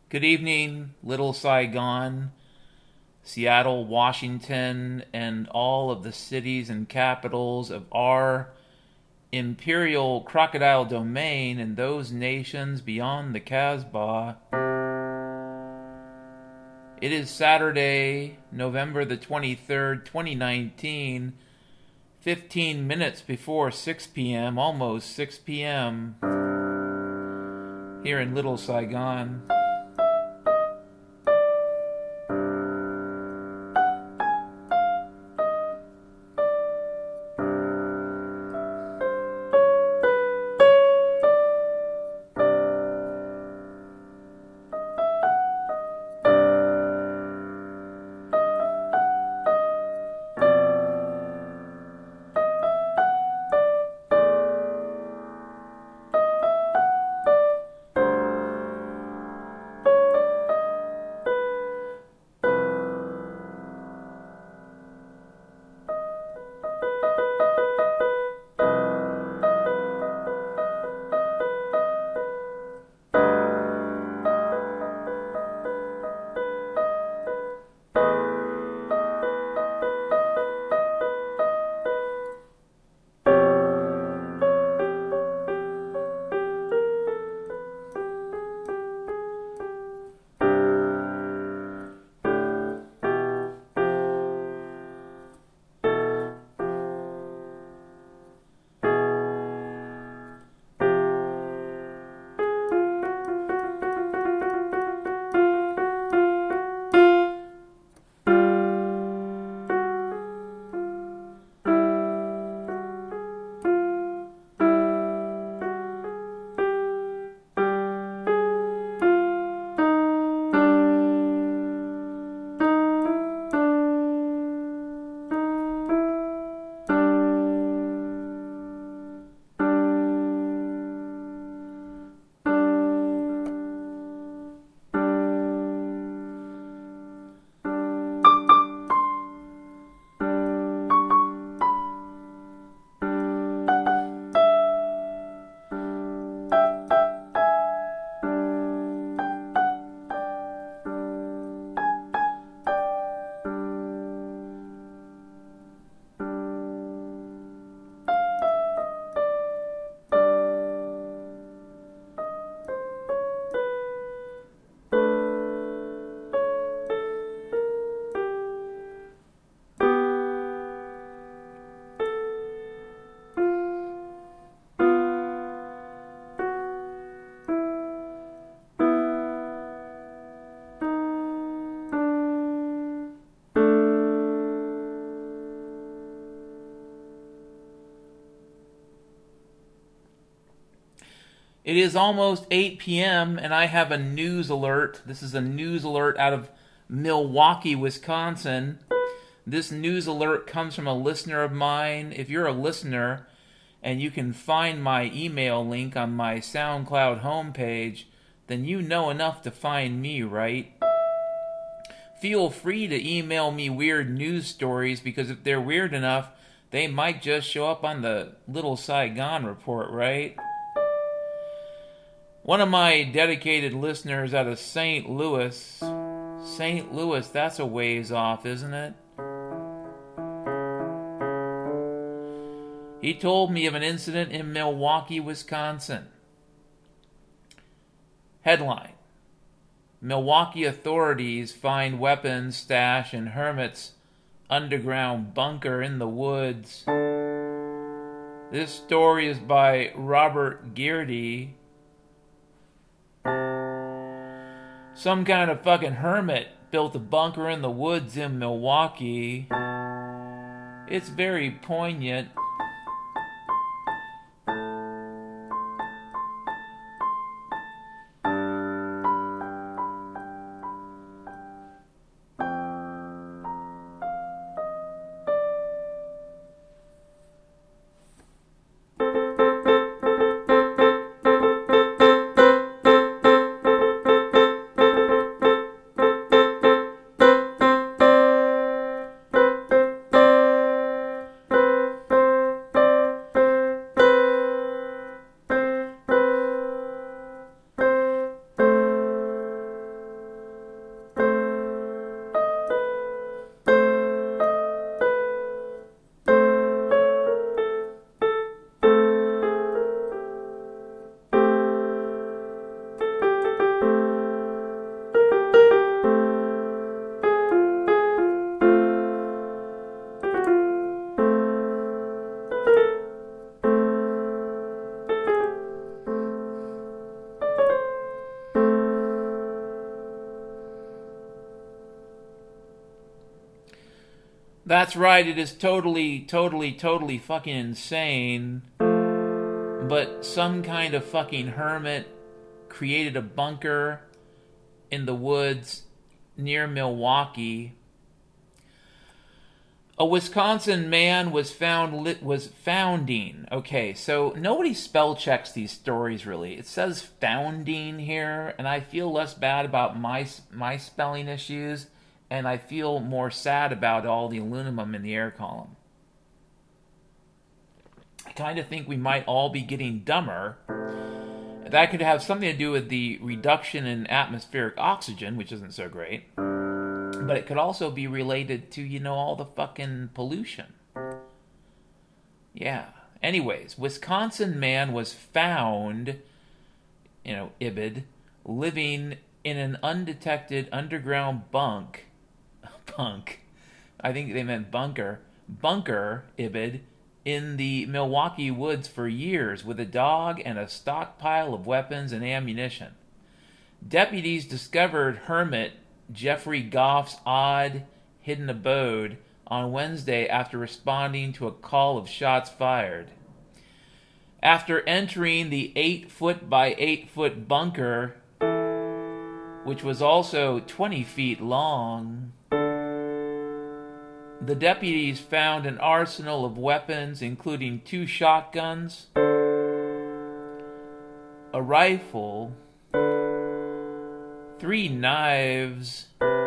Good evening, Little Saigon, Seattle, Washington, and all of the cities and capitals of our imperial crocodile domain and those nations beyond the Casbah. It is Saturday, November the 23rd, 2019, 15 minutes before 6 p.m., almost 6 p.m., here in Little Saigon. It is almost 8 p.m. and I have a news alert. This is a news alert out of Milwaukee, Wisconsin. This news alert comes from a listener of mine. If you're a listener and you can find my email link on my SoundCloud homepage, then you know enough to find me, right? Feel free to email me weird news stories, because if they're weird enough, they might just show up on the Little Saigon report, right? One of my dedicated listeners out of St. Louis, that's a ways off, isn't it? He told me of an incident in Milwaukee, Wisconsin. Headline: Milwaukee authorities find weapons stashed in hermit's underground bunker in the woods. This story is by Robert Geardy. Some kind of fucking hermit built a bunker in the woods in Milwaukee. It's very poignant. That's right, it is totally fucking insane. But some kind of fucking hermit created a bunker in the woods near Milwaukee. A Wisconsin man was founding. Okay, so nobody spell checks these stories really. It says founding here, and I feel less bad about my spelling issues, and I feel more sad about all the aluminum in the air column. I kind of think we might all be getting dumber. That could have something to do with the reduction in atmospheric oxygen, which isn't so great. But it could also be related to, all the fucking pollution. Yeah. Anyways, Wisconsin man was found, Ibid, living in an undetected underground bunk. I think they meant bunker, Ibid, in the Milwaukee woods for years with a dog and a stockpile of weapons and ammunition. Deputies discovered hermit Jeffrey Goff's odd, hidden abode on Wednesday after responding to a call of shots fired. After entering the 8-foot by 8-foot bunker, which was also 20 feet long, the deputies found an arsenal of weapons, including 2 shotguns, a rifle, 3 knives,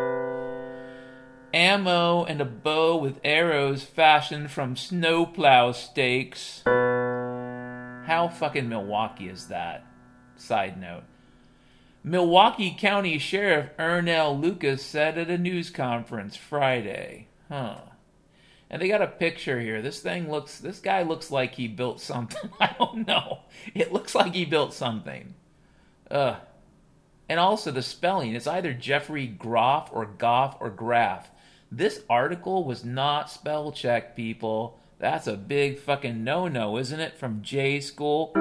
ammo, and a bow with arrows fashioned from snowplow stakes. How fucking Milwaukee is that? Side note. Milwaukee County Sheriff Ernell Lucas said at a news conference Friday. And they got a picture here. This guy looks like he built something. I don't know. It looks like he built something. And also the spelling. It's either Jeffrey Groff or Goff or Graff. This article was not spell checked, people. That's a big fucking no-no, isn't it? From J School.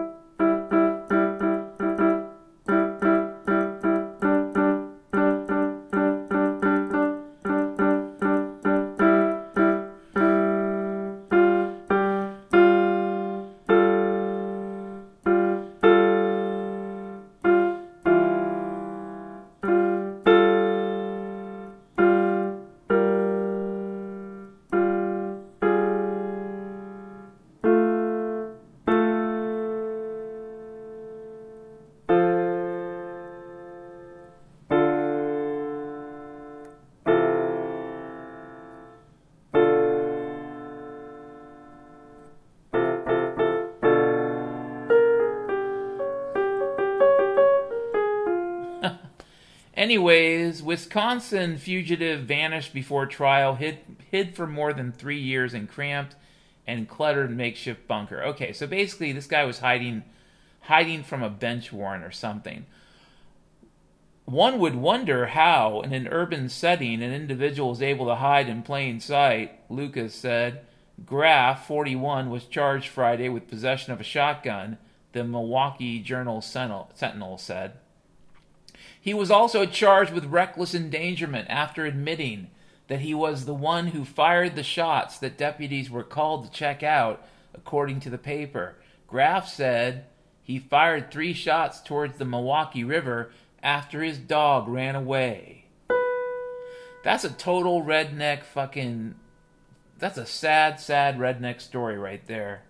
Anyways, Wisconsin fugitive vanished before trial, hid for more than 3 years in cramped and cluttered makeshift bunker. Okay, so basically this guy was hiding from a bench warrant or something. One would wonder how, in an urban setting, an individual is able to hide in plain sight, Lucas said. Graff, 41, was charged Friday with possession of a shotgun, the Milwaukee Journal-Sentinel said. He was also charged with reckless endangerment after admitting that he was the one who fired the shots that deputies were called to check out, according to the paper. Graff said he fired 3 shots towards the Milwaukee River after his dog ran away. That's a total redneck fucking... That's a sad redneck story right there.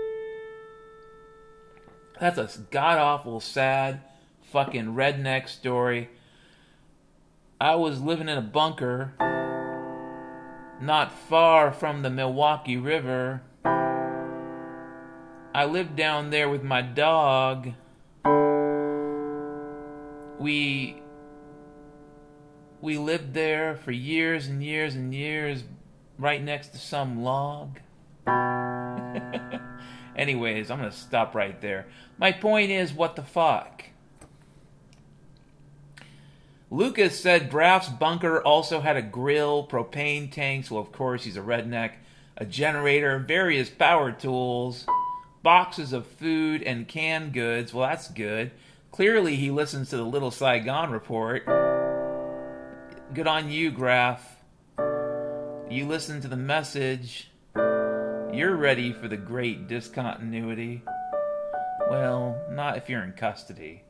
That's a god-awful sad fucking redneck story. I was living in a bunker not far from the Milwaukee River. I lived down there with my dog. We lived there for years and years and years, right next to some log. Anyways, I'm going to stop right there. My point is, what the fuck? Lucas said Graff's bunker also had a grill, propane tanks, well, of course, he's a redneck, a generator, various power tools, boxes of food, and canned goods. Well, that's good. Clearly, he listens to the Little Saigon Report. Good on you, Graff. You listen to the message, you're ready for the great discontinuity. Well, not if you're in custody.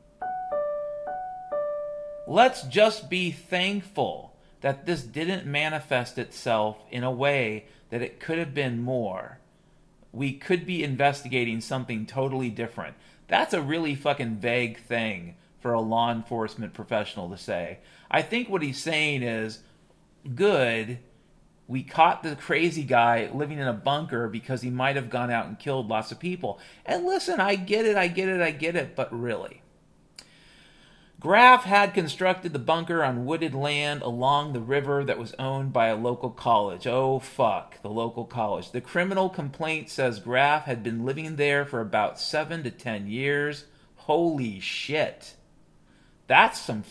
Let's just be thankful that this didn't manifest itself in a way that it could have been more. We could be investigating something totally different. That's a really fucking vague thing for a law enforcement professional to say. I think what he's saying is, good, we caught the crazy guy living in a bunker because he might have gone out and killed lots of people. And listen, I get it, but really. Graff had constructed the bunker on wooded land along the river that was owned by a local college. Oh, fuck, the local college. The criminal complaint says Graff had been living there for about 7 to 10 years. Holy shit. That's a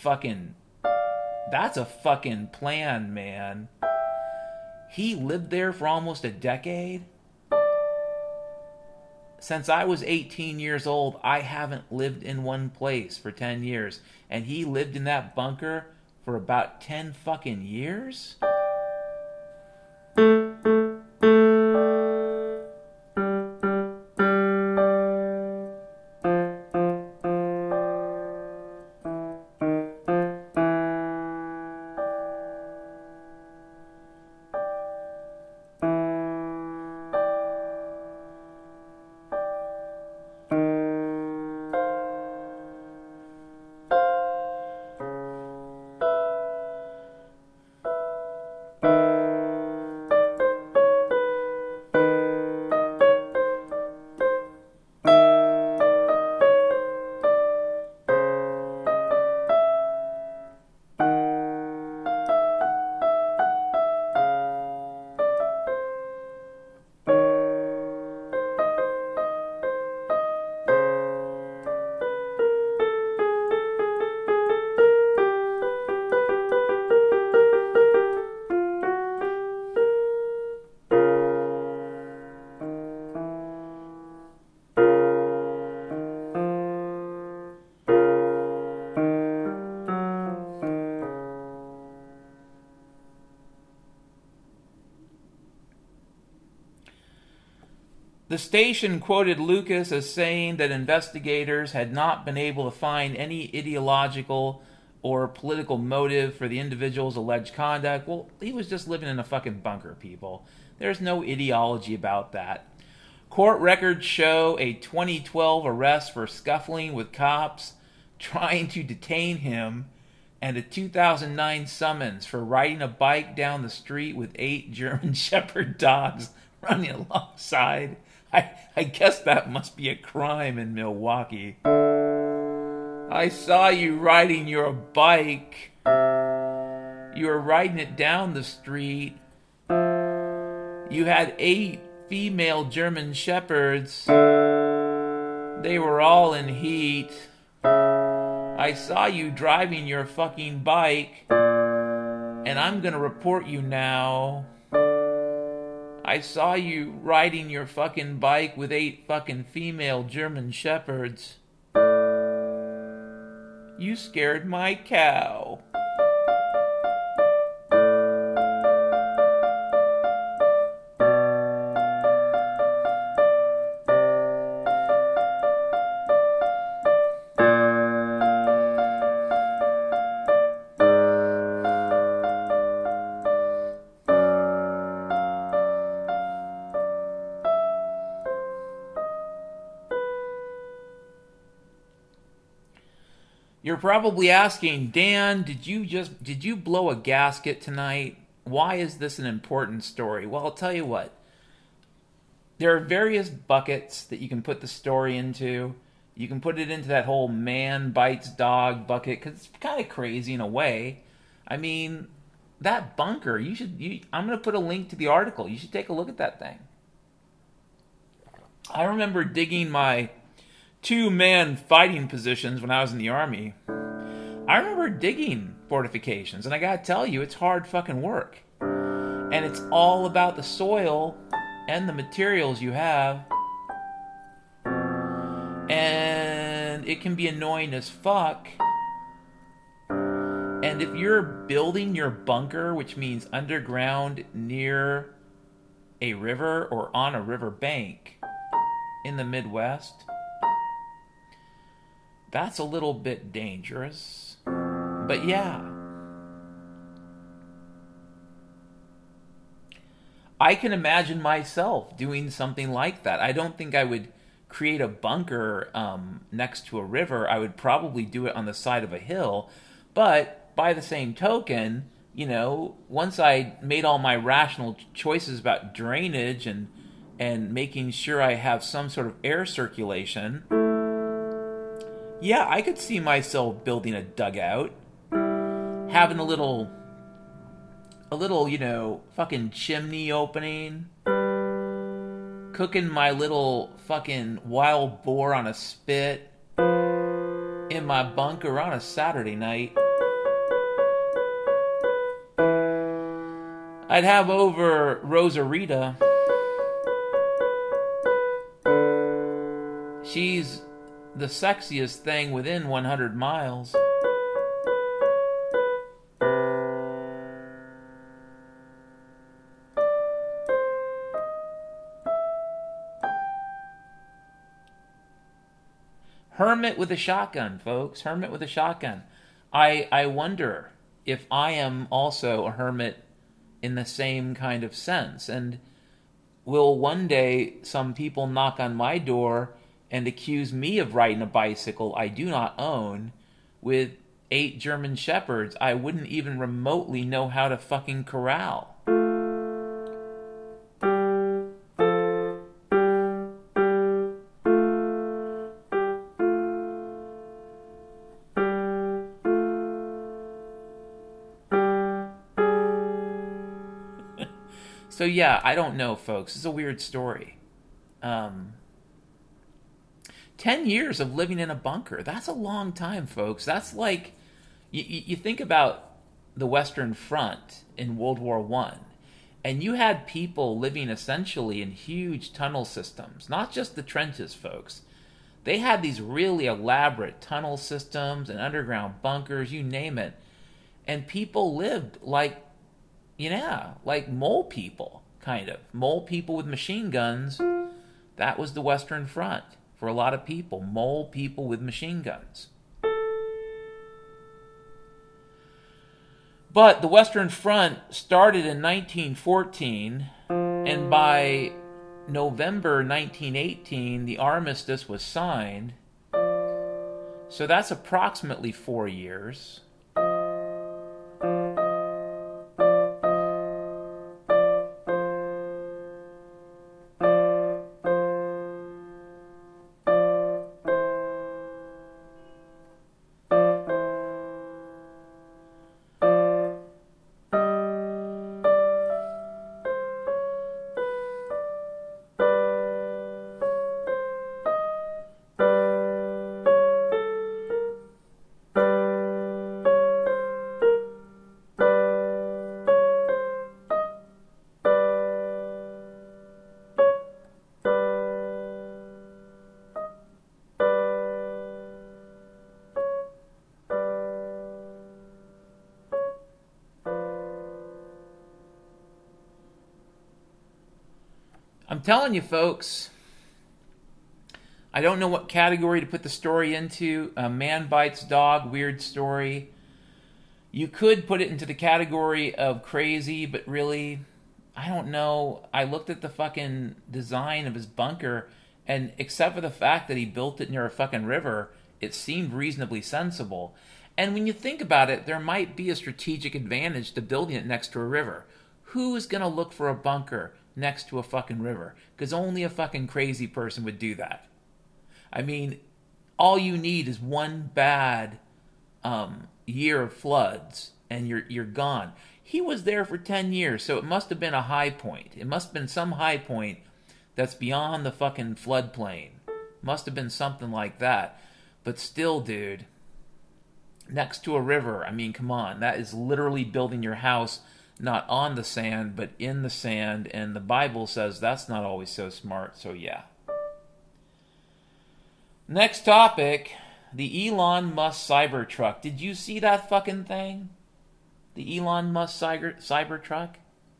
fucking plan, man. He lived there for almost a decade. Since I was 18 years old, I haven't lived in one place for 10 years. And he lived in that bunker for about 10 fucking years? The station quoted Lucas as saying that investigators had not been able to find any ideological or political motive for the individual's alleged conduct. Well, he was just living in a fucking bunker, people. There's no ideology about that. Court records show a 2012 arrest for scuffling with cops trying to detain him, and a 2009 summons for riding a bike down the street with 8 German Shepherd dogs running alongside. I guess that must be a crime in Milwaukee. I saw you riding your bike. You were riding it down the street. You had 8 female German Shepherds. They were all in heat. I saw you driving your fucking bike, and I'm gonna report you now. I saw you riding your fucking bike with 8 fucking female German Shepherds. You scared my cow. You're probably asking, Dan, did you blow a gasket tonight? Why is this an important story? Well, I'll tell you what. There are various buckets that you can put the story into. You can put it into that whole man bites dog bucket, because it's kind of crazy in a way. I mean, that bunker, I'm going to put a link to the article. You should take a look at that thing. I remember digging my 2-man fighting positions when I was in the Army. I remember digging fortifications, and I gotta tell you, it's hard fucking work. And it's all about the soil and the materials you have. And it can be annoying as fuck. And And if you're building your bunker, which means underground near a river or on a river bank in the Midwest, that's a little bit dangerous. But yeah, I can imagine myself doing something like that. I don't think I would create a bunker next to a river. I would probably do it on the side of a hill. But by the same token, you know, once I made all my rational choices about drainage and making sure I have some sort of air circulation, yeah, I could see myself building a dugout, having a little, you know, fucking chimney opening, cooking my little fucking wild boar on a spit in my bunker on a Saturday night. I'd have over Rosarita. She's the sexiest thing within 100 miles. Hermit with a shotgun, folks. Hermit with a shotgun. I wonder if I am also a hermit in the same kind of sense. And will one day some people knock on my door and accuse me of riding a bicycle I do not own with 8 German Shepherds I wouldn't even remotely know how to fucking corral? So yeah, I don't know, folks. It's a weird story. 10 years of living in a bunker. That's a long time, folks. That's like, you think about the Western Front in World War I, and you had people living essentially in huge tunnel systems. Not just the trenches, folks. They had these really elaborate tunnel systems and underground bunkers, you name it. And people lived like, like mole people, kind of. Mole people with machine guns. That was the Western Front for a lot of people. Mole people with machine guns. But the Western Front started in 1914, and by November 1918, the armistice was signed. So that's approximately 4 years. I'm telling you, folks, I don't know what category to put the story into. Man bites dog, weird story. You could put it into the category of crazy, but really, I don't know. I looked at the fucking design of his bunker, and except for the fact that he built it near a fucking river, it seemed reasonably sensible. And when you think about it, there might be a strategic advantage to building it next to a river. Who's going to look for a bunker next to a fucking river? Because only a fucking crazy person would do that. I mean, all you need is one bad year of floods and you're gone. He was there for 10 years, so it must have been a high point. It must have been some high point that's beyond the fucking floodplain. Must have been something like that. But still, dude, next to a river, I mean, come on. That is literally building your house not on the sand, but in the sand. And the Bible says that's not always so smart, so yeah. Next topic, the Elon Musk Cybertruck. Did you see that fucking thing? The Elon Musk Cybertruck?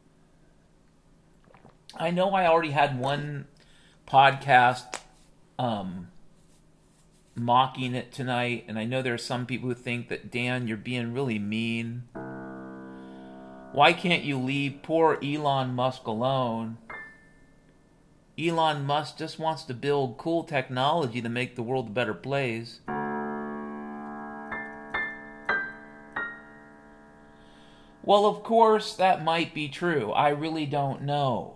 I know I already had one podcast mocking it tonight, and I know there are some people who think that, Dan, you're being really mean. Why can't you leave poor Elon Musk alone? Elon Musk just wants to build cool technology to make the world a better place. Well, of course, that might be true. I really don't know.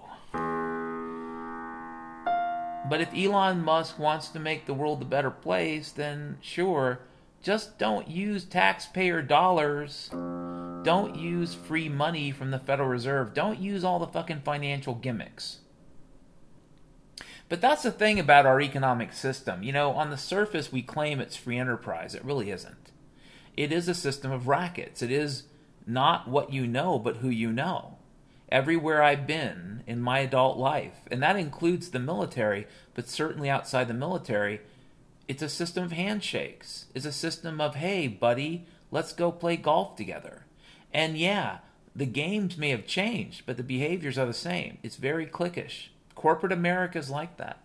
But if Elon Musk wants to make the world a better place, then sure, just don't use taxpayer dollars. Don't use free money from the Federal Reserve. Don't use all the fucking financial gimmicks. But that's the thing about our economic system. You know, on the surface, we claim it's free enterprise. It really isn't. It is a system of rackets. It is not what you know, but who you know. Everywhere I've been in my adult life, and that includes the military, but certainly outside the military, it's a system of handshakes. It's a system of, hey, buddy, let's go play golf together. And yeah, the games may have changed, but the behaviors are the same. It's very cliquish. Corporate America is like that.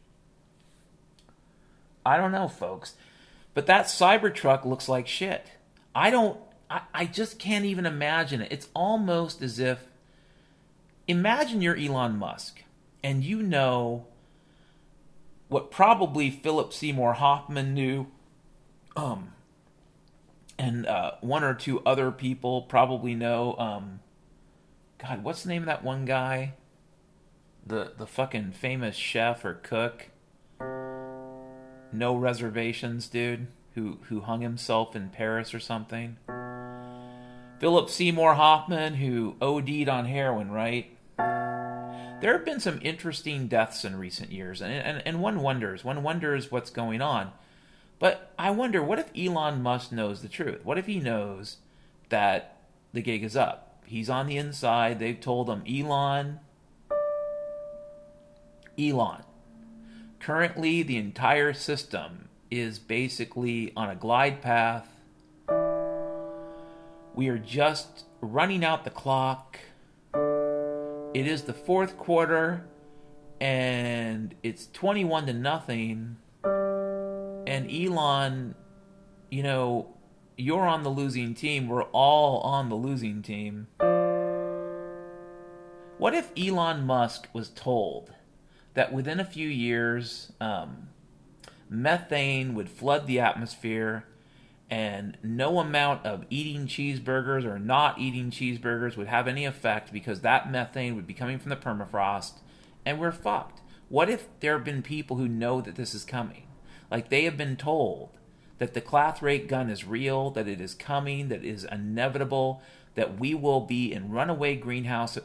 I don't know, folks. But that Cybertruck looks like shit. I just can't even imagine it. It's almost as if, imagine you're Elon Musk, and you know what probably Philip Seymour Hoffman knew, and one or two other people probably know. God, what's the name of that one guy? The fucking famous chef or cook. No reservations, dude. Who hung himself in Paris or something. Philip Seymour Hoffman, who OD'd on heroin, right? There have been some interesting deaths in recent years, and one wonders what's going on. But I wonder, what if Elon Musk knows the truth? What if he knows that the gig is up? He's on the inside. They've told him, Elon. Currently, the entire system is basically on a glide path. We are just running out the clock. It is the fourth quarter, and it's 21-0. And Elon, you know, you're on the losing team. We're all on the losing team. What if Elon Musk was told that within a few years, methane would flood the atmosphere, and no amount of eating cheeseburgers or not eating cheeseburgers would have any effect because that methane would be coming from the permafrost, and we're fucked? What if there have been people who know that this is coming? Like, they have been told that the Clathrate gun is real, that it is coming, that it is inevitable, that we will be in a runaway greenhouse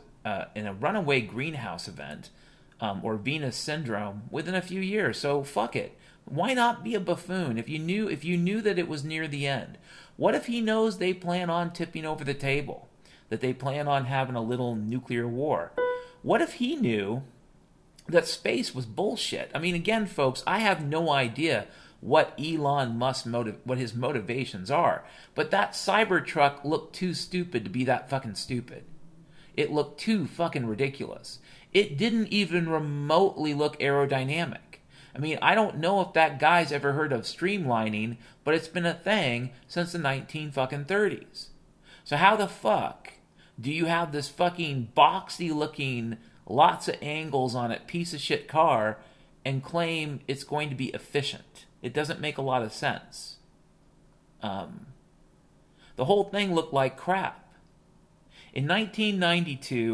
event, or Venus syndrome within a few years. So fuck it. Why not be a buffoon if you knew that it was near the end? What if he knows they plan on tipping over the table, that they plan on having a little nuclear war? What if he knew that space was bullshit? I mean, again, folks, I have no idea what Elon Musk's what his motivations are, but that Cybertruck looked too stupid to be that fucking stupid. It looked too fucking ridiculous. It didn't even remotely look aerodynamic. I mean, I don't know if that guy's ever heard of streamlining, but it's been a thing since the 1930s. So how the fuck do you have this fucking boxy looking, lots of angles on it, piece of shit car and claim it's going to be efficient? It doesn't make a lot of sense. The whole thing looked like crap. In 1992,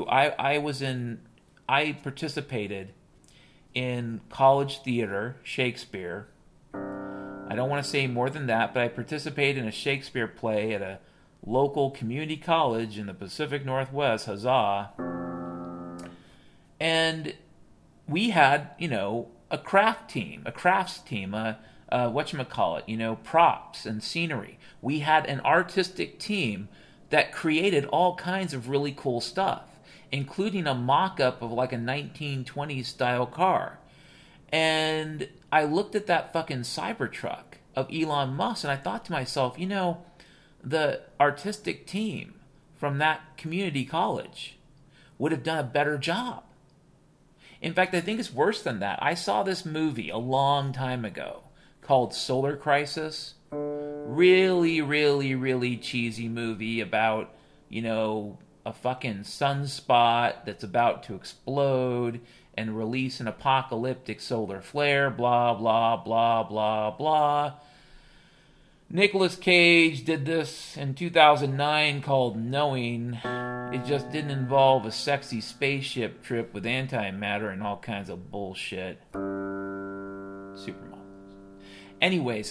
I participated in college theater, Shakespeare. I don't want to say more than that, but I participated in a Shakespeare play at a local community college in the Pacific Northwest, huzzah. And we had, a crafts team, props and scenery. We had an artistic team that created all kinds of really cool stuff, including a mock-up of like a 1920s style car. And I looked at that fucking Cybertruck of Elon Musk and I thought to myself, the artistic team from that community college would have done a better job. In fact, I think it's worse than that. I saw this movie a long time ago called Solar Crisis. Really, really, really cheesy movie about, a fucking sunspot that's about to explode and release an apocalyptic solar flare, blah, blah, blah, blah, blah. Nicolas Cage did this in 2009 called Knowing. It just didn't involve a sexy spaceship trip with antimatter and all kinds of bullshit. Supermodels. Anyways,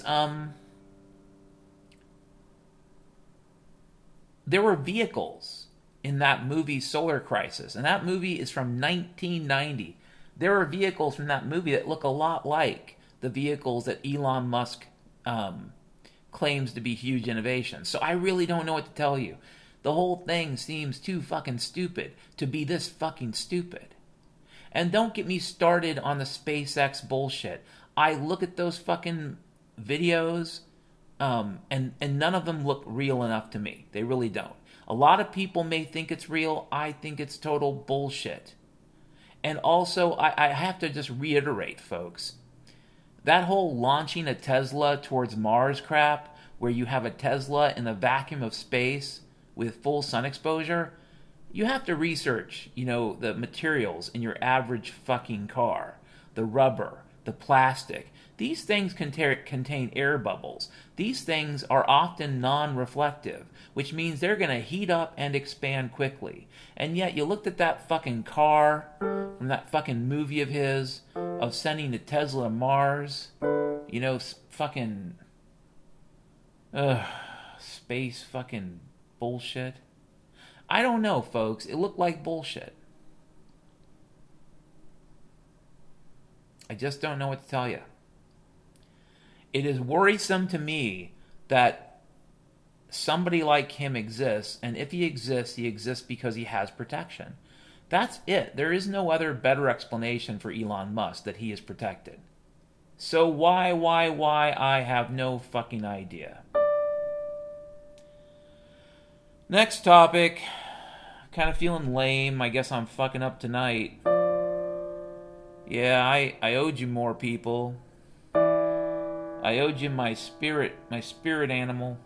there were vehicles in that movie Solar Crisis, and that movie is from 1990. There are vehicles from that movie that look a lot like the vehicles that Elon Musk claims to be huge innovations. So I really don't know what to tell you. The whole thing seems too fucking stupid to be this fucking stupid. And don't get me started on the SpaceX bullshit. I look at those fucking videos, and none of them look real enough to me. They really don't. A lot of people may think it's real. I think it's total bullshit. And also, I have to just reiterate, folks, that whole launching a Tesla towards Mars crap, where you have a Tesla in the vacuum of space with full sun exposure, you have to research, the materials in your average fucking car. The rubber, the plastic. These things contain air bubbles. These things are often non-reflective, which means they're going to heat up and expand quickly. And yet you looked at that fucking car from that fucking movie of his, of sending a Tesla to Mars, fucking space fucking bullshit. I don't know, folks. It looked like bullshit. I just don't know what to tell you. It is worrisome to me that somebody like him exists, and if he exists because he has protection. That's it. There is no other better explanation for Elon Musk that he is protected. So why, I have no fucking idea. Next topic. Kind of feeling lame. I guess I'm fucking up tonight. Yeah, I owed you more, people. I owed you my spirit animal.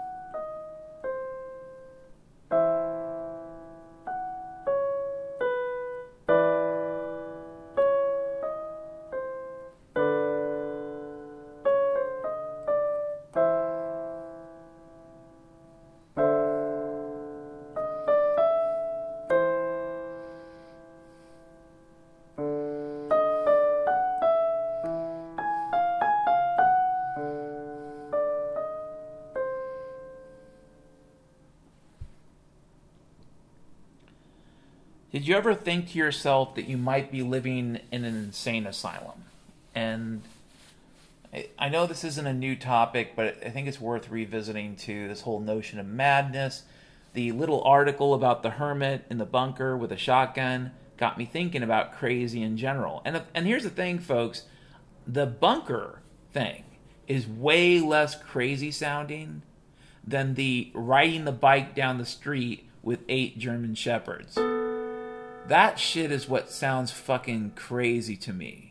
Did you ever think to yourself that you might be living in an insane asylum? And I know this isn't a new topic, but I think it's worth revisiting too, this whole notion of madness. The little article about the hermit in the bunker with a shotgun got me thinking about crazy in general. And here's the thing, folks. The bunker thing is way less crazy sounding than the riding the bike down the street with 8 German Shepherds. That shit is what sounds fucking crazy to me.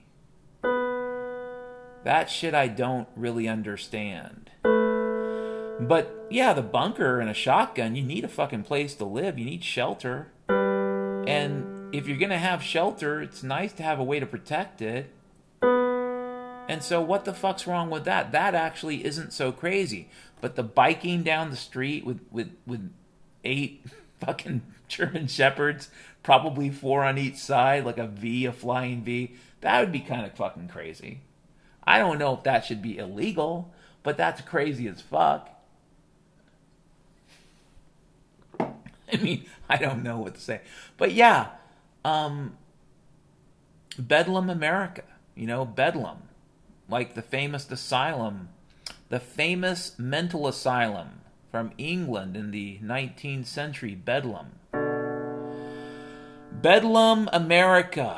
That shit I don't really understand. But yeah, the bunker and a shotgun, you need a fucking place to live. You need shelter. And if you're going to have shelter, it's nice to have a way to protect it. And so what the fuck's wrong with that? That actually isn't so crazy. But the biking down the street with 8 fucking German Shepherds, probably 4 on each side, like a flying V, that would be kind of fucking crazy. I don't know if that should be illegal, but that's crazy as fuck. I mean, I don't know what to say. But yeah, Bedlam, America. Bedlam. Like the famous asylum, the famous mental asylum from England in the 19th century, Bedlam. Bedlam, America.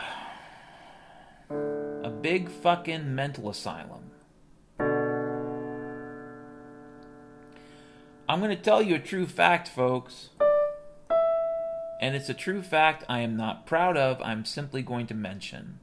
A big fucking mental asylum. I'm going to tell you a true fact, folks. And it's a true fact I am not proud of, I'm simply going to mention.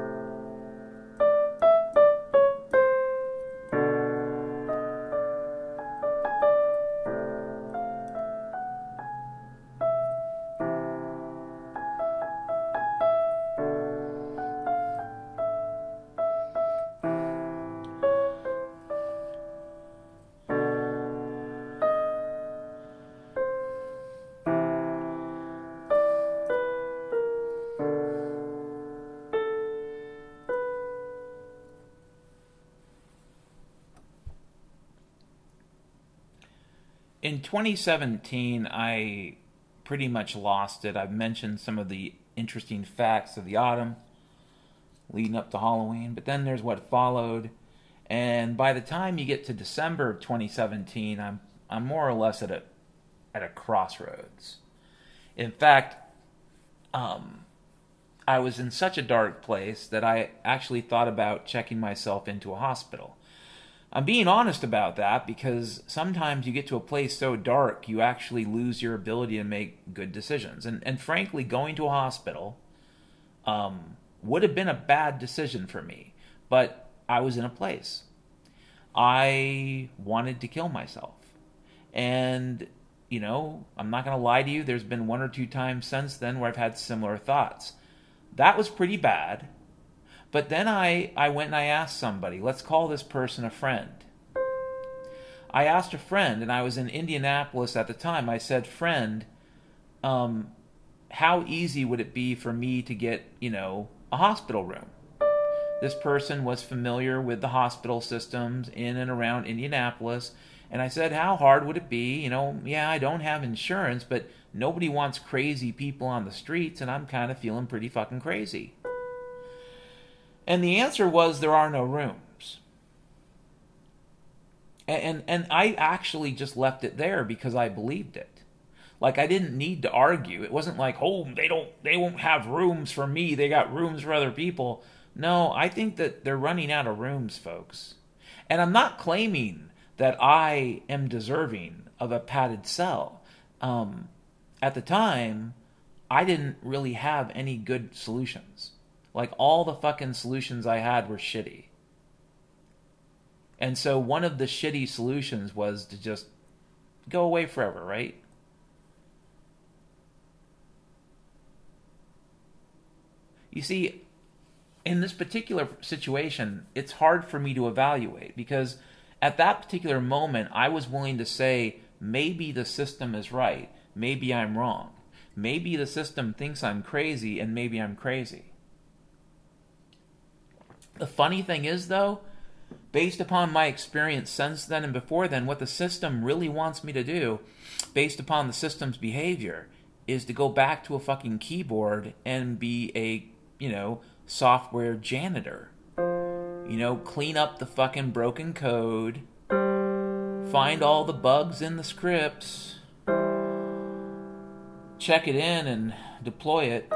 In 2017, I pretty much lost it. I've mentioned some of the interesting facts of the autumn leading up to Halloween, but then there's what followed. And by the time you get to December of 2017, I'm more or less at a crossroads. In fact, I was in such a dark place that I actually thought about checking myself into a hospital. I'm being honest about that because sometimes you get to a place so dark you actually lose your ability to make good decisions. And frankly, going to a hospital would have been a bad decision for me. But I was in a place. I wanted to kill myself. And, you know, I'm not going to lie to you, there's been one or two times since then where I've had similar thoughts. That was pretty bad. But then I went and I asked somebody, let's call this person a friend. I asked a friend, and I was in Indianapolis at the time. I said, friend, how easy would it be for me to get, a hospital room? This person was familiar with the hospital systems in and around Indianapolis. And I said, how hard would it be? Yeah, I don't have insurance, but nobody wants crazy people on the streets, and I'm kind of feeling pretty fucking crazy. And the answer was there are no rooms. And I actually just left it there because I believed it. Like, I didn't need to argue. It wasn't like, oh, they won't have rooms for me. They got rooms for other people. No, I think that they're running out of rooms, folks. And I'm not claiming that I am deserving of a padded cell. At the time, I didn't really have any good solutions. Like, all the fucking solutions I had were shitty. And so one of the shitty solutions was to just go away forever, right? You see, in this particular situation, it's hard for me to evaluate because at that particular moment, I was willing to say, maybe the system is right, maybe I'm wrong. Maybe the system thinks I'm crazy, and maybe I'm crazy. The funny thing is, though, based upon my experience since then and before then, what the system really wants me to do, based upon the system's behavior, is to go back to a fucking keyboard and be a, software janitor. Clean up the fucking broken code, find all the bugs in the scripts, check it in and deploy it.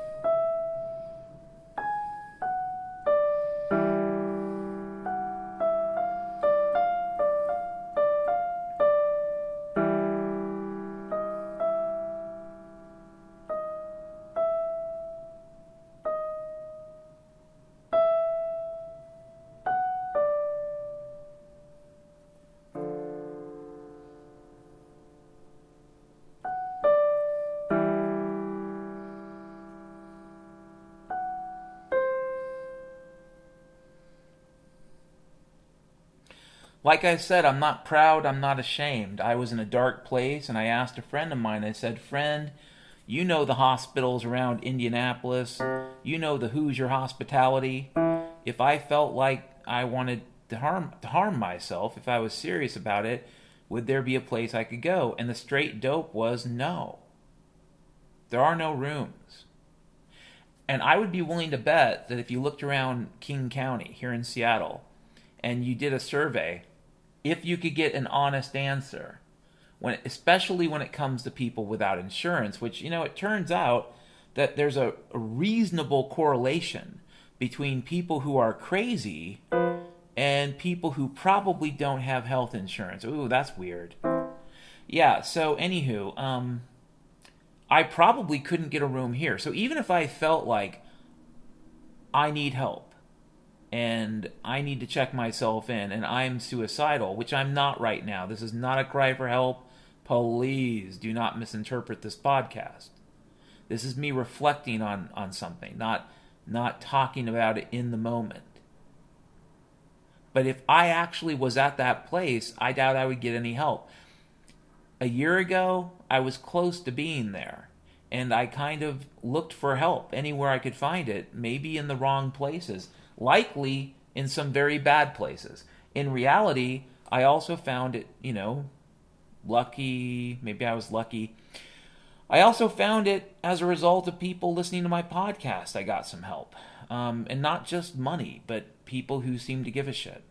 Like I said, I'm not proud, I'm not ashamed. I was in a dark place, and I asked a friend of mine, I said, friend, you know the hospitals around Indianapolis. You know the Hoosier hospitality. If I felt like I wanted to harm myself, if I was serious about it, would there be a place I could go? And the straight dope was no. There are no rooms. And I would be willing to bet that if you looked around King County here in Seattle and you did a survey, if you could get an honest answer, especially when it comes to people without insurance, which, it turns out that there's a reasonable correlation between people who are crazy and people who probably don't have health insurance. Ooh, that's weird. Yeah, so anywho, I probably couldn't get a room here. So even if I felt like I need help and I need to check myself in and I'm suicidal, which I'm not right now. This is not a cry for help. Please do not misinterpret this podcast. This is me reflecting on something, not talking about it in the moment. But if I actually was at that place, I doubt I would get any help. A year ago, I was close to being there, and I kind of looked for help anywhere I could find it, maybe in the wrong places, likely in some very bad places. In reality, I also found it, lucky, maybe I was lucky. I also found it as a result of people listening to my podcast. I got some help. And not just money, but people who seem to give a shit.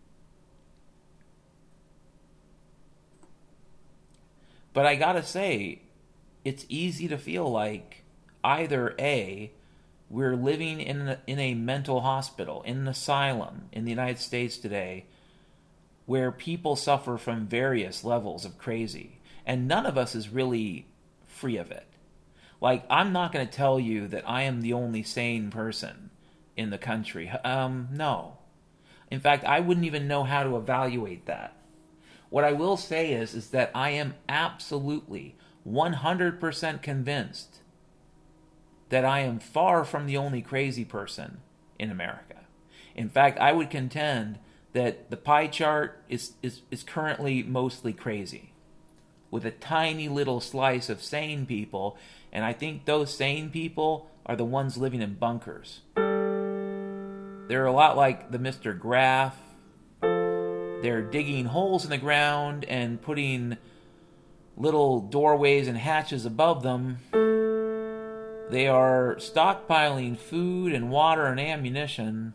But I gotta say, it's easy to feel like either A, we're living in a mental hospital, in an asylum in the United States today, where people suffer from various levels of crazy, and none of us is really free of it. Like, I'm not going to tell you that I am the only sane person in the country. No. In fact, I wouldn't even know how to evaluate that. What I will say is that I am absolutely 100% convinced that I am far from the only crazy person in America. In fact, I would contend that the pie chart is currently mostly crazy, with a tiny little slice of sane people, and I think those sane people are the ones living in bunkers. They're a lot like the Mr. Graff. They're digging holes in the ground and putting little doorways and hatches above them. They are stockpiling food and water and ammunition.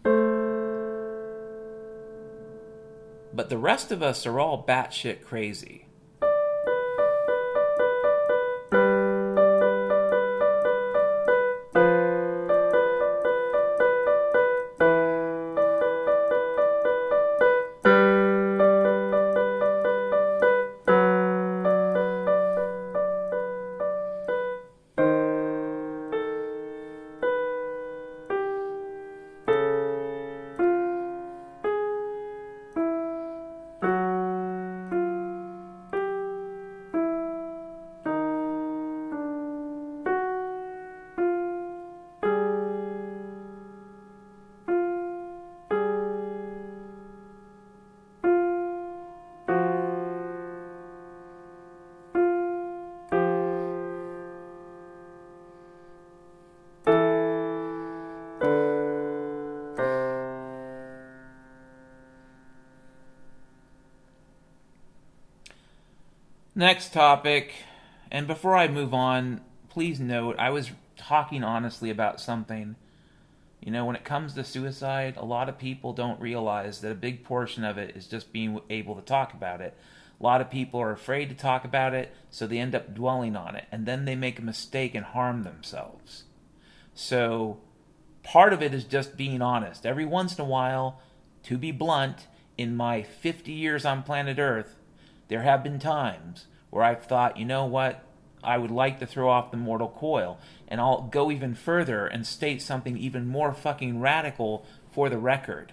But the rest of us are all batshit crazy. Next topic, and before I move on, please note, I was talking honestly about something. When it comes to suicide, a lot of people don't realize that a big portion of it is just being able to talk about it. A lot of people are afraid to talk about it, so they end up dwelling on it, and then they make a mistake and harm themselves. So, part of it is just being honest. Every once in a while, to be blunt, in my 50 years on planet Earth, there have been times where I've thought, you know what, I would like to throw off the mortal coil. And I'll go even further and state something even more fucking radical for the record.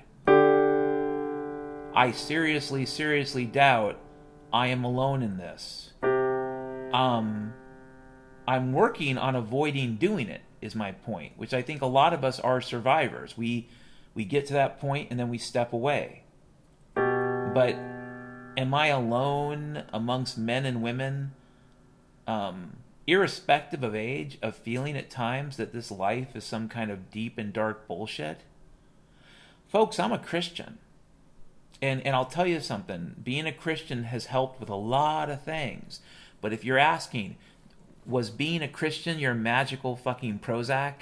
I seriously, seriously doubt I am alone in this. I'm working on avoiding doing it, is my point, which I think a lot of us are survivors. We get to that point and then we step away. But am I alone amongst men and women, irrespective of age, of feeling at times that this life is some kind of deep and dark bullshit? Folks, I'm a Christian. And I'll tell you something. Being a Christian has helped with a lot of things. But if you're asking, was being a Christian your magical fucking Prozac?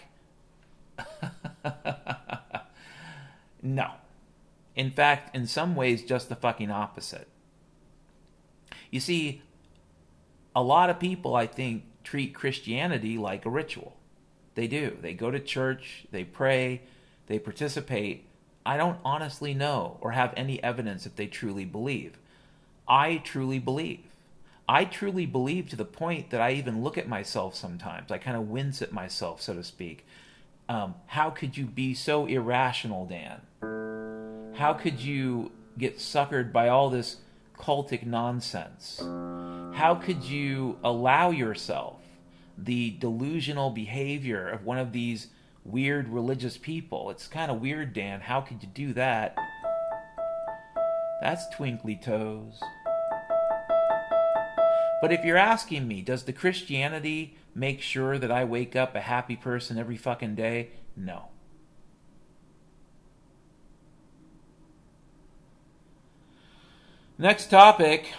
No. In fact, in some ways, just the fucking opposite. You see, a lot of people, I think, treat Christianity like a ritual. They do. They go to church, they pray, they participate. I don't honestly know or have any evidence if they truly believe. I truly believe. I truly believe, to the point that I even look at myself sometimes. I kind of wince at myself, so to speak. How could you be so irrational, Dan? How could you get suckered by all this cultic nonsense? How could you allow yourself the delusional behavior of one of these weird religious people? It's kind of weird, Dan. How could you do that? That's twinkly toes. But if you're asking me, does the Christianity make sure that I wake up a happy person every fucking day? No. Next topic.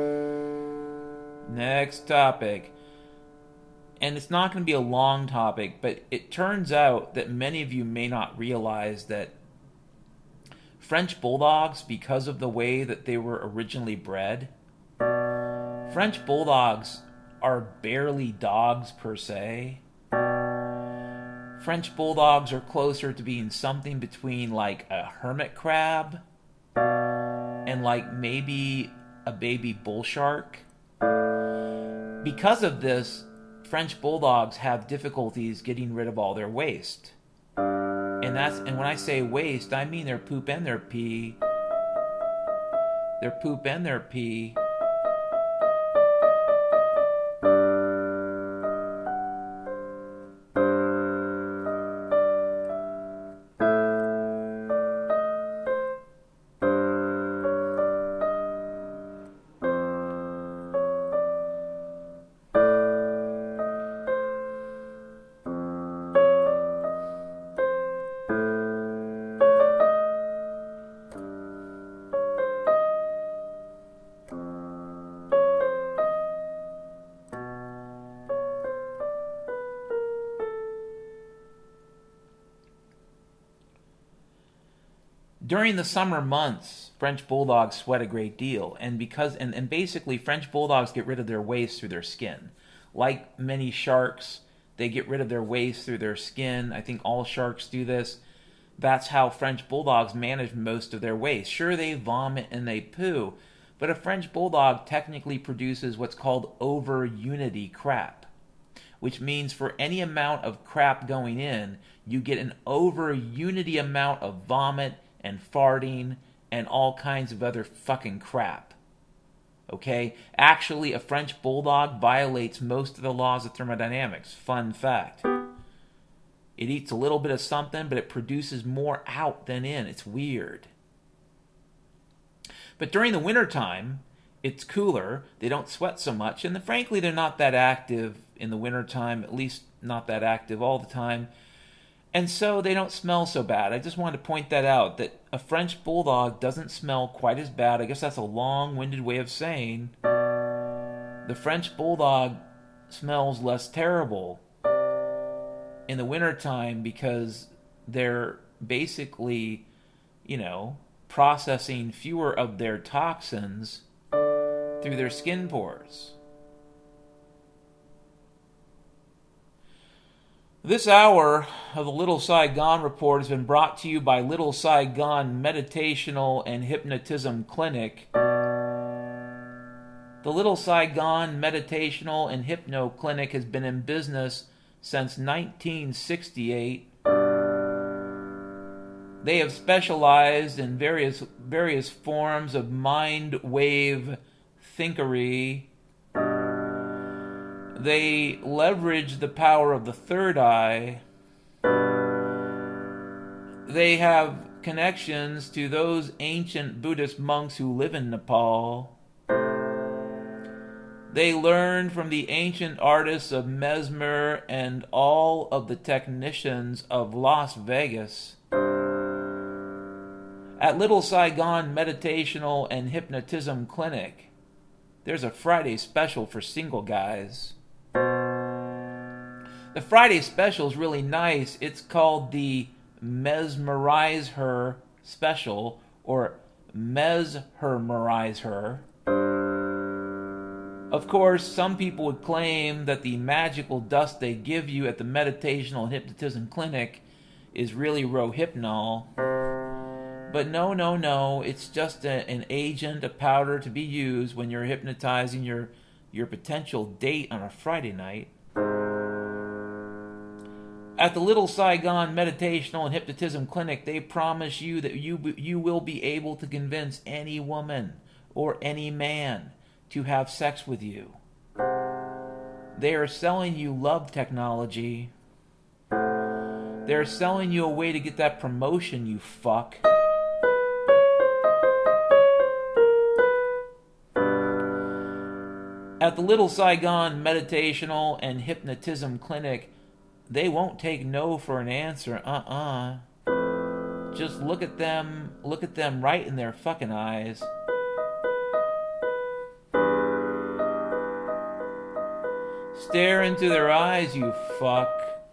And it's not going to be a long topic, but it turns out that many of you may not realize that French bulldogs, because of the way that they were originally bred, French bulldogs are barely dogs per se. French bulldogs are closer to being something between like a hermit crab and like maybe a baby bull shark. Because of this, French bulldogs have difficulties getting rid of all their waste. And when I say waste, I mean their poop and their pee. Their poop and their pee. During the summer months, French bulldogs sweat a great deal, and basically French bulldogs get rid of their waste through their skin. Like many sharks, they get rid of their waste through their skin. I think all sharks do this. That's how French bulldogs manage most of their waste. Sure, they vomit and they poo, but a French bulldog technically produces what's called over-unity crap, which means for any amount of crap going in, you get an over-unity amount of vomit and farting and all kinds of other fucking crap. Okay? Actually, a French bulldog violates most of the laws of thermodynamics. Fun fact. It eats a little bit of something, but it produces more out than in. It's weird. But during the wintertime, it's cooler. They don't sweat so much. And frankly, they're not that active in the wintertime, at least not that active all the time. And so they don't smell so bad. I just wanted to point that out, that a French bulldog doesn't smell quite as bad. I guess that's a long-winded way of saying the French bulldog smells less terrible in the wintertime because they're basically, processing fewer of their toxins through their skin pores. This hour of the Little Saigon Report has been brought to you by Little Saigon Meditational and Hypnotism Clinic. The Little Saigon Meditational and Hypno Clinic has been in business since 1968. They have specialized in various forms of mind wave thinkery. They leverage the power of the third eye. They have connections to those ancient Buddhist monks who live in Nepal. They learned from the ancient artists of Mesmer and all of the technicians of Las Vegas. At Little Saigon Meditational and Hypnotism Clinic, there's a Friday special for single guys. The Friday special is really nice. It's called the Mesmerize Her Special, or Mesmerize Her. Of course, some people would claim that the magical dust they give you at the Meditational and Hypnotism Clinic is really Rohypnol. But no, it's just an agent, a powder to be used when you're hypnotizing your your potential date on a Friday night. At the Little Saigon Meditational and Hypnotism Clinic, they promise you that you will be able to convince any woman or any man to have sex with you. They are selling you love technology. They're selling you a way to get that promotion, you fuck. At the Little Saigon Meditational and Hypnotism Clinic, they won't take no for an answer. Just look at them right in their fucking eyes. Stare into their eyes, you fuck.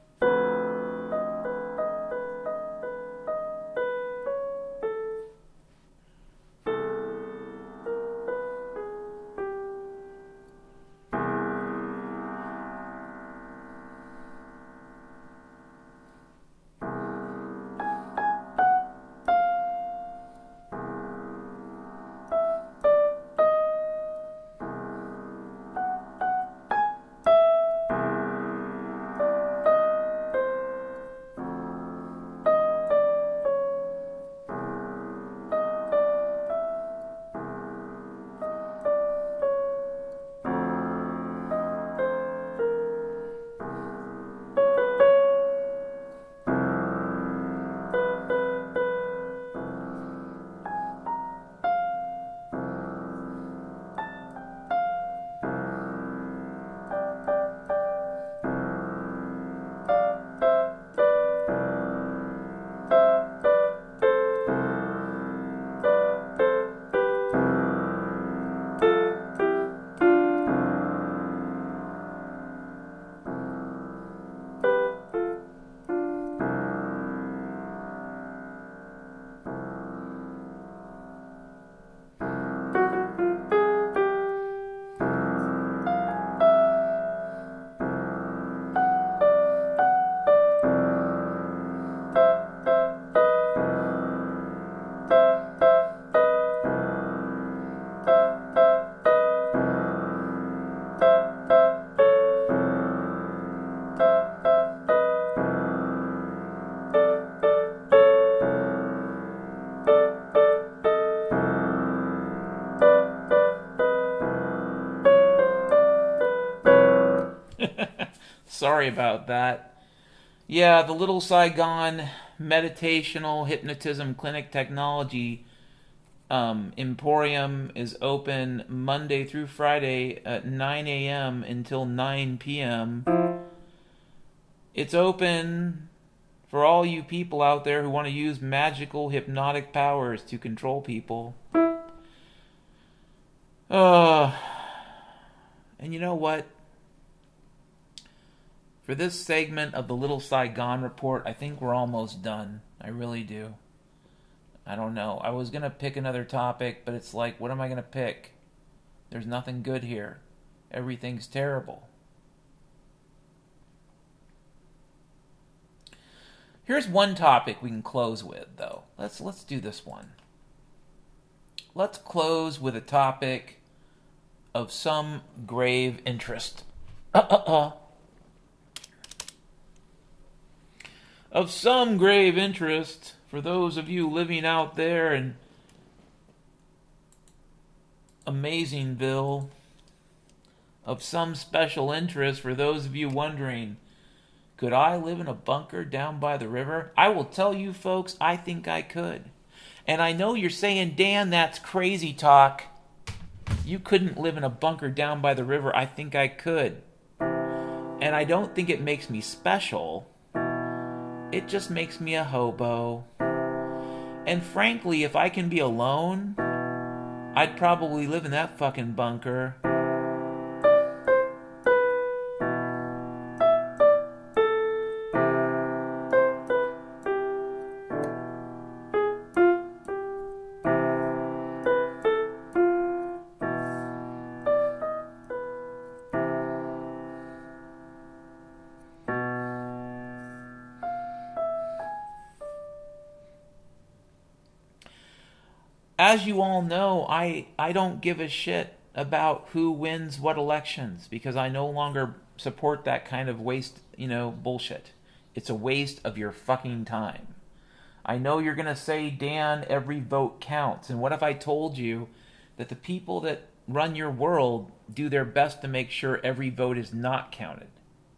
Sorry about that. Yeah, the Little Saigon Meditational Hypnotism Clinic Technology Emporium is open Monday through Friday at 9 a.m. until 9 p.m. It's open for all you people out there who want to use magical hypnotic powers to control people. And you know what? For this segment of the Little Saigon Report, I think we're almost done. I really do. I don't know. I was going to pick another topic, but it's like, what am I going to pick? There's nothing good here. Everything's terrible. Here's one topic we can close with, though. Let's do this one. Let's close with a topic of some grave interest. Of some grave interest for those of you living out there in Amazingville. Of some special interest for those of you wondering, could I live in a bunker down by the river? I will tell you folks, I think I could. And I know you're saying, Dan, that's crazy talk. You couldn't live in a bunker down by the river. I think I could. And I don't think it makes me special. It just makes me a hobo. And frankly, if I can be alone, I'd probably live in that fucking bunker. As you all know, I don't give a shit about who wins what elections because I no longer support that kind of waste, bullshit. It's a waste of your fucking time. I know you're going to say, Dan, every vote counts. And what if I told you that the people that run your world do their best to make sure every vote is not counted?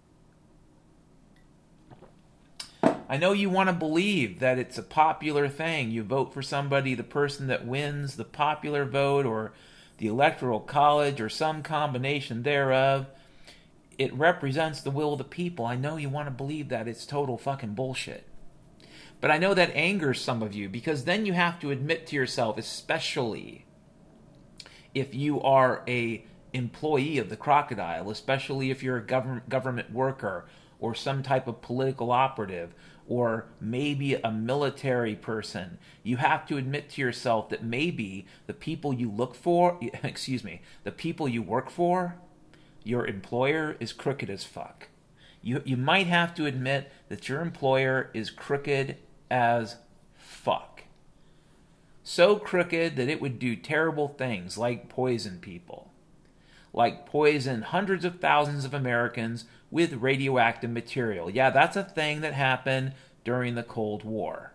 I know you want to believe that it's a popular thing. You vote for somebody, the person that wins the popular vote or the electoral college or some combination thereof. It represents the will of the people. I know you want to believe that. It's total fucking bullshit. But I know that angers some of you because then you have to admit to yourself, especially if you are a employee of the crocodile, especially if you're a government worker or some type of political operative or maybe a military person, you have to admit to yourself that maybe the people you look for, the people you work for, your employer is crooked as fuck. You might have to admit that your employer is crooked as fuck. So crooked that it would do terrible things like poison people. Like poison hundreds of thousands of Americans with radioactive material. Yeah, that's a thing that happened during the Cold War.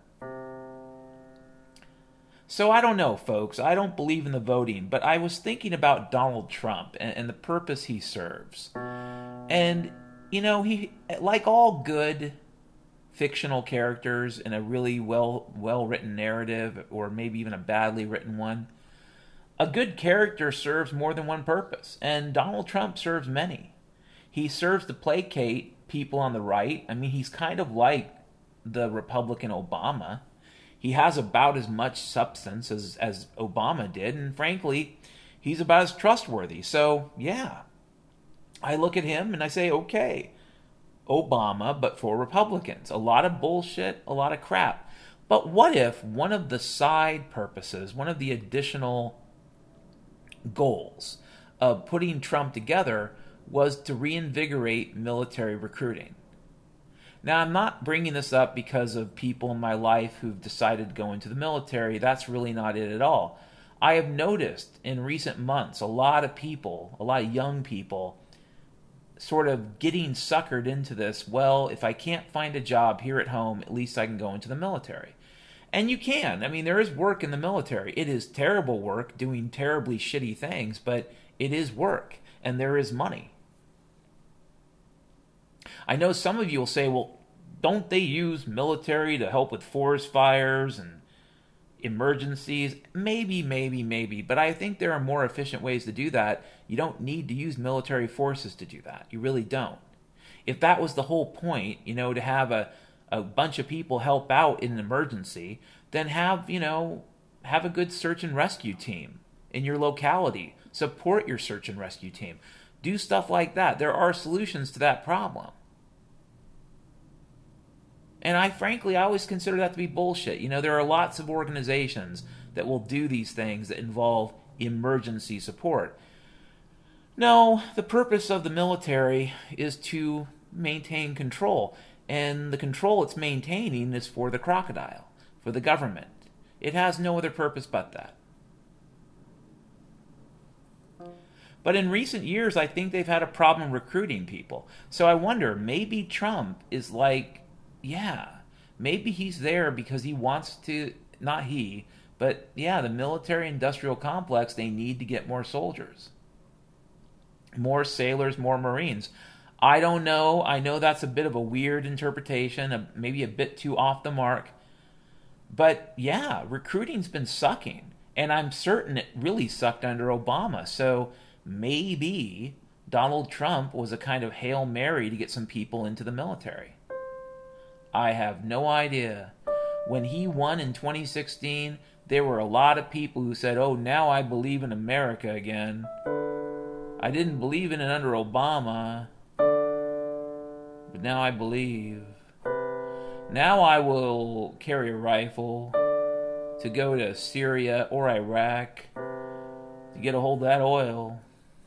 So I don't know, folks. I don't believe in the voting, but I was thinking about Donald Trump and the purpose he serves. And, he, like all good fictional characters in a really well-written narrative, or maybe even a badly written one, a good character serves more than one purpose, and Donald Trump serves many. He serves to placate people on the right. I mean, he's kind of like the Republican Obama. He has about as much substance as Obama did, and frankly, he's about as trustworthy. So, yeah, I look at him and I say, okay, Obama, but for Republicans. A lot of bullshit, a lot of crap. But what if one of the side purposes, one of the additional goals of putting Trump together was to reinvigorate military recruiting? Now, I'm not bringing this up because of people in my life who've decided to go into the military. That's really not it at all. I have noticed in recent months a lot of people, a lot of young people, sort of getting suckered into this. Well, if I can't find a job here at home, at least I can go into the military. And you can. I mean, there is work in the military. It is terrible work doing terribly shitty things, but it is work, and there is money. I know some of you will say, well, don't they use military to help with forest fires and emergencies? Maybe, but I think there are more efficient ways to do that. You don't need to use military forces to do that. You really don't. If that was the whole point, to have a bunch of people help out in an emergency, then have a good search and rescue team in your locality. Support your search and rescue team. Do stuff like that. There are solutions to that problem. And I always consider that to be bullshit. There are lots of organizations that will do these things that involve emergency support. No, the purpose of the military is to maintain control. And the control it's maintaining is for the crocodile, for the government. It has no other purpose but that. But in recent years, I think they've had a problem recruiting people. So I wonder, maybe Trump is like, maybe he's there because he wants to, not he, but the military-industrial complex, they need to get more soldiers. More sailors, more Marines. I don't know. I know that's a bit of a weird interpretation, maybe a bit too off the mark. But recruiting's been sucking. And I'm certain it really sucked under Obama. So maybe Donald Trump was a kind of Hail Mary to get some people into the military. I have no idea. When he won in 2016, there were a lot of people who said, oh, now I believe in America again. I didn't believe in it under Obama, but now I believe. Now I will carry a rifle to go to Syria or Iraq to get a hold of that oil.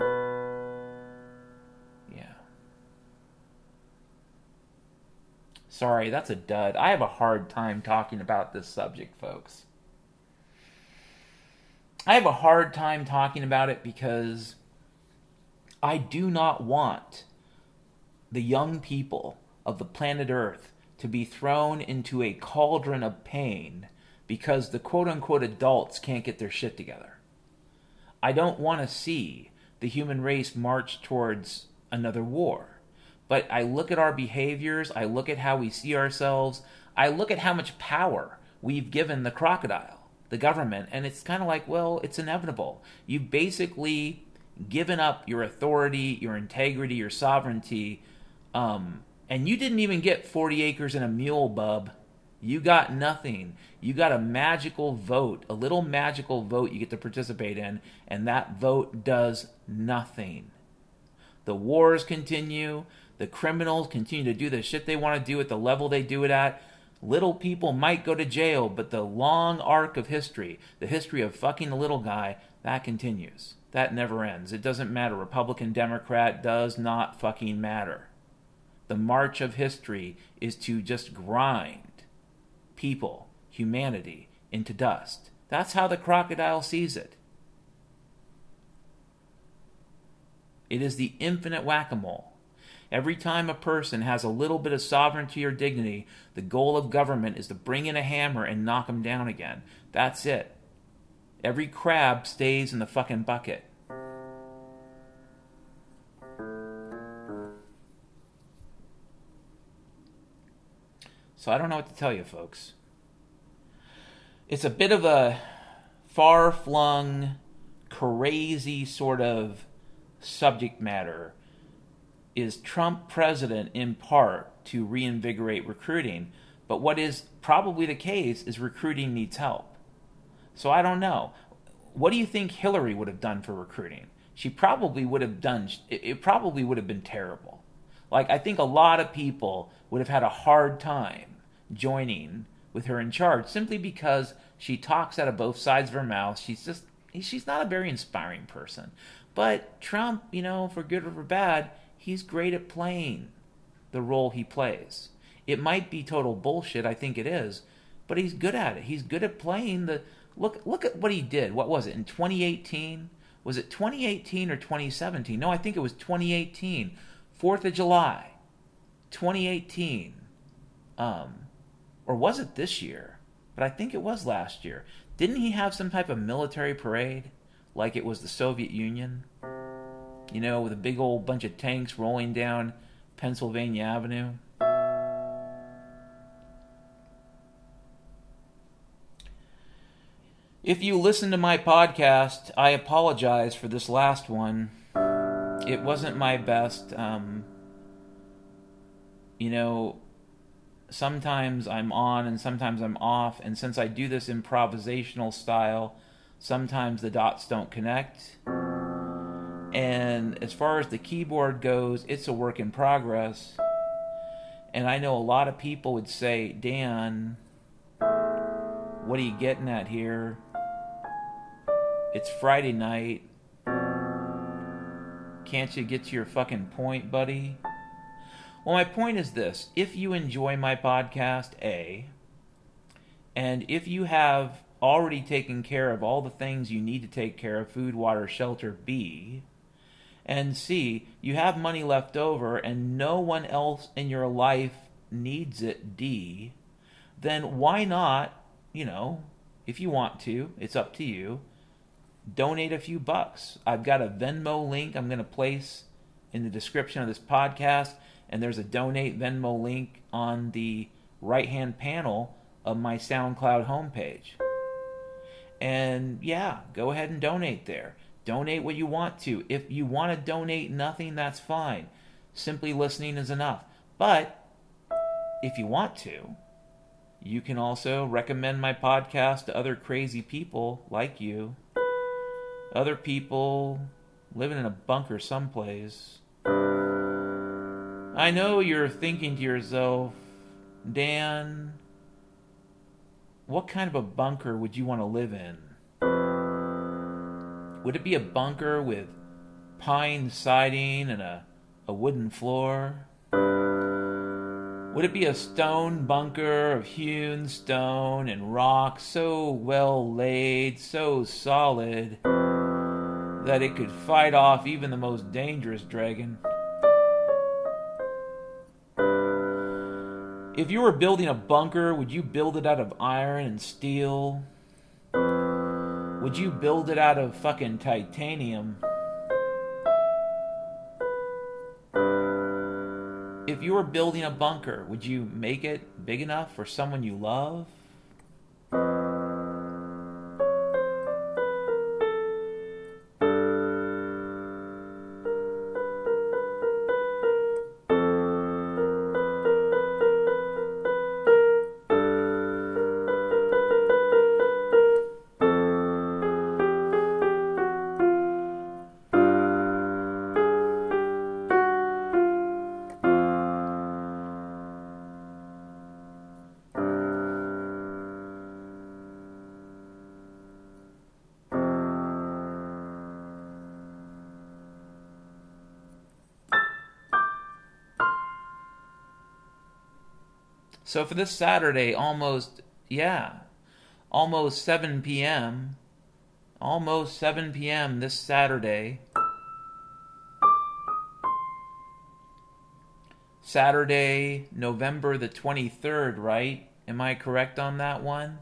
Sorry, that's a dud. I have a hard time talking about this subject, folks. I have a hard time talking about it because I do not want the young people of the planet Earth to be thrown into a cauldron of pain because the quote-unquote adults can't get their shit together. I don't want to see the human race march towards another war. But I look at our behaviors, I look at how we see ourselves, I look at how much power we've given the crocodile, the government, and it's kind of like, well, it's inevitable. You've basically given up your authority, your integrity, your sovereignty, and you didn't even get 40 acres and a mule, bub. You got nothing. You got a magical vote, a little magical vote you get to participate in, and that vote does nothing. The wars continue. The criminals continue to do the shit they want to do at the level they do it at. Little people might go to jail, but the long arc of history, the history of fucking the little guy, that continues. That never ends. It doesn't matter. Republican, Democrat, does not fucking matter. The march of history is to just grind people, humanity, into dust. That's how the crocodile sees it. It is the infinite whack-a-mole. Every time a person has a little bit of sovereignty or dignity, the goal of government is to bring in a hammer and knock them down again. That's it. Every crab stays in the fucking bucket. So I don't know what to tell you, folks. It's a bit of a far-flung, crazy sort of subject matter. Is Trump president in part to reinvigorate recruiting? But what is probably the case is recruiting needs help. So I don't know. What do you think Hillary would have done for recruiting? She probably would have done, it probably would have been terrible. Like, I think a lot of people would have had a hard time joining with her in charge simply because she talks out of both sides of her mouth. She's not a very inspiring person. But Trump, for good or for bad, he's great at playing the role he plays. It might be total bullshit, I think it is, but he's good at it. He's good at playing the... Look at what he did. What was it, in 2018? Was it 2018 or 2017? No, I think it was 2018. 4th of July, 2018. Or was it this year? But I think it was last year. Didn't he have some type of military parade like it was the Soviet Union? With a big old bunch of tanks rolling down Pennsylvania Avenue. If you listen to my podcast, I apologize for this last one. It wasn't my best. Sometimes I'm on and sometimes I'm off. And since I do this improvisational style, sometimes the dots don't connect. And as far as the keyboard goes, it's a work in progress. And I know a lot of people would say, Dan, what are you getting at here? It's Friday night. Can't you get to your fucking point, buddy? Well, my point is this. If you enjoy my podcast, A, and if you have already taken care of all the things you need to take care of, food, water, shelter, B, and C, you have money left over and no one else in your life needs it, D, then why not, if you want to, it's up to you, donate a few bucks. I've got a Venmo link I'm going to place in the description of this podcast, and there's a donate Venmo link on the right-hand panel of my SoundCloud homepage. And yeah, go ahead and donate there. Donate what you want to. If you want to donate nothing, that's fine. Simply listening is enough. But if you want to, you can also recommend my podcast to other crazy people like you. Other people living in a bunker someplace. I know you're thinking to yourself, Dan, what kind of a bunker would you want to live in? Would it be a bunker with pine siding and a wooden floor? Would it be a stone bunker of hewn stone and rock so well laid, so solid, that it could fight off even the most dangerous dragon? If you were building a bunker, would you build it out of iron and steel? Would you build it out of fucking titanium? If you were building a bunker, would you make it big enough for someone you love? So for this Saturday, almost 7 p.m., almost 7 p.m. this Saturday, November the 23rd, right? Am I correct on that one?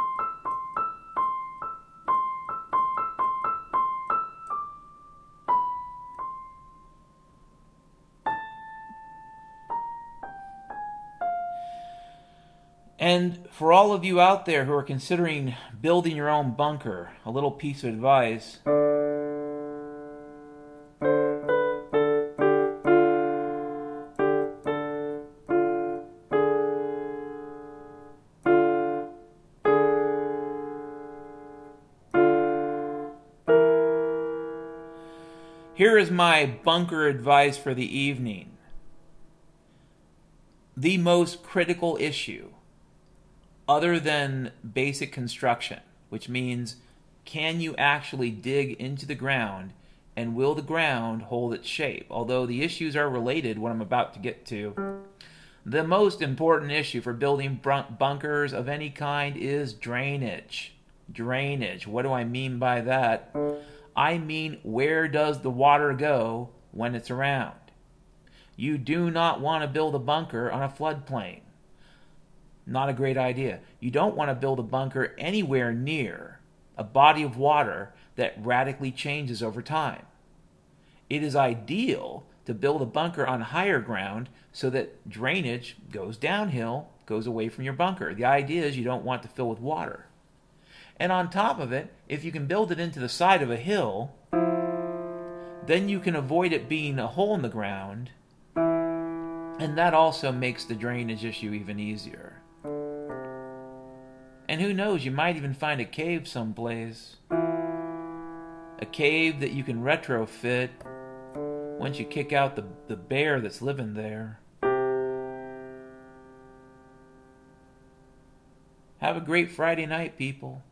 And for all of you out there who are considering building your own bunker, a little piece of advice. Here is my bunker advice for the evening. The most critical issue, other than basic construction, which means can you actually dig into the ground and will the ground hold its shape? Although the issues are related, what I'm about to get to. The most important issue for building bunkers of any kind is drainage. Drainage. What do I mean by that? I mean, where does the water go when it's around? You do not want to build a bunker on a floodplain. Not a great idea. You don't want to build a bunker anywhere near a body of water that radically changes over time. It is ideal to build a bunker on higher ground so that drainage goes downhill, goes away from your bunker. The idea is you don't want to fill with water. And on top of it, if you can build it into the side of a hill, then you can avoid it being a hole in the ground, and that also makes the drainage issue even easier. And who knows, you might even find a cave someplace. A cave that you can retrofit once you kick out the bear that's living there. Have a great Friday night, people.